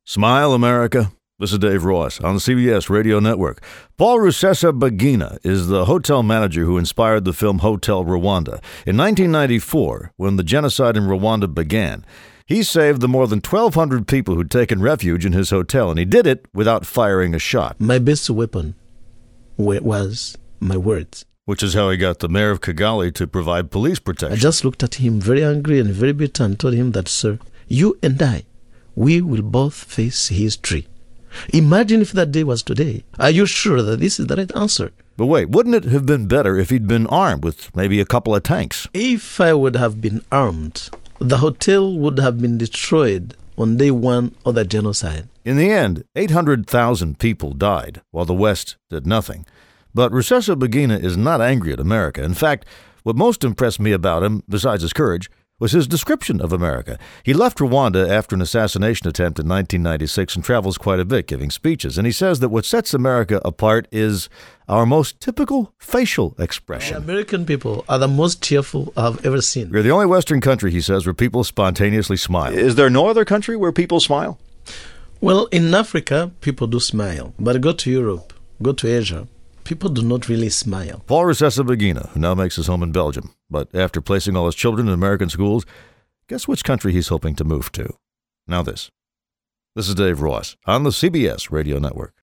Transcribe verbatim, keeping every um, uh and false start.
Smile, America. This is Dave Ross on the C B S Radio Network. Paul Rusesabagina is the hotel manager who inspired the film Hotel Rwanda. In nineteen ninety-four, when the genocide in Rwanda began, he saved the more than twelve hundred people who'd taken refuge in his hotel, and he did it without firing a shot. My best weapon was my words. Which is how he got the mayor of Kigali to provide police protection. I just looked at him very angry and very bitter and told him that, sir, you and I, we will both face history. Imagine if that day was today. Are you sure that this is the right answer? But wait, wouldn't it have been better if he'd been armed with maybe a couple of tanks? If I would have been armed, the hotel would have been destroyed on day one of the genocide. In the end, eight hundred thousand people died, while the West did nothing. But Rusesabagina is not angry at America. In fact, what most impressed me about him, besides his courage, was his description of America. He left Rwanda after an assassination attempt in nineteen ninety-six and travels quite a bit giving speeches. And he says that what sets America apart is our most typical facial expression. The American people are the most cheerful I've ever seen. We're the only Western country, he says, where people spontaneously smile. Is there no other country where people smile? Well, in Africa, people do smile. But go to Europe, go to Asia, people do not really smile. Paul Rusesabagina, who now makes his home in Belgium, but after placing all his children in American schools, guess which country he's hoping to move to? Now this. This is Dave Ross on the C B S Radio Network.